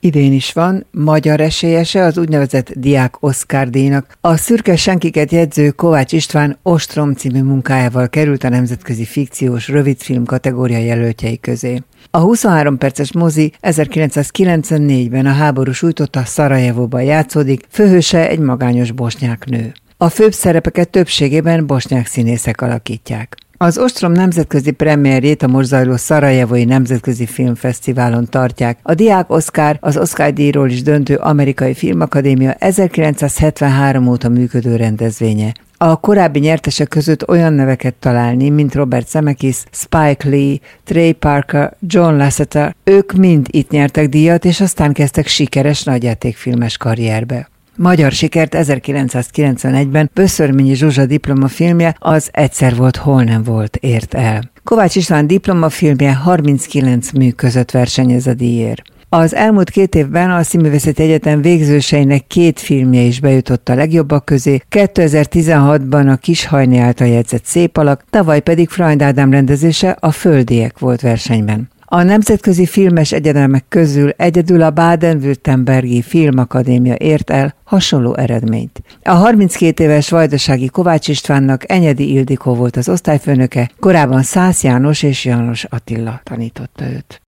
Idén is van magyar esélyese az úgynevezett Diák Oscar-díjnak. A Szürke senkiket jegyző Kovács István Ostrom című munkájával került a nemzetközi fikciós rövidfilm kategória jelöltjei közé. A 23 perces mozi 1994-ben a háború sújtotta Szarajevóban játszódik, főhőse egy magányos bosnyák nő. A főbb szerepeket többségében bosnyák színészek alakítják. Az Ostrom nemzetközi premierjét a most zajló Szarajevói Nemzetközi Filmfesztiválon tartják. A Diák Oscar, az Oscar-díjról is döntő amerikai filmakadémia 1973 óta működő rendezvénye. A korábbi nyertesek között olyan neveket találni, mint Robert Zemeckis, Spike Lee, Trey Parker, John Lasseter, ők mind itt nyertek díjat, és aztán kezdtek sikeres nagyjátékfilmes karrierbe. Magyar sikert 1991-ben Böszörményi Zsuzsa diplomafilmje, az Egyszer volt, hol nem volt ért el. Kovács István diplomafilmje 39 mű között versenyez a díjért. Az elmúlt 2 évben a Színművészeti Egyetem végzőseinek 2 filmje is bejutott a legjobbak közé, 2016-ban a Kishajné által jegyzett Szép alak, tavaly pedig Freund Ádám rendezése, a Földiek volt versenyben. A nemzetközi filmes egyedemek közül egyedül a Baden-Württembergi Filmakadémia ért el hasonló eredményt. A 32 éves vajdasági Kovács Istvánnak Enyedi Ildikó volt az osztályfőnöke, korábban Szász János és János Attila tanította őt.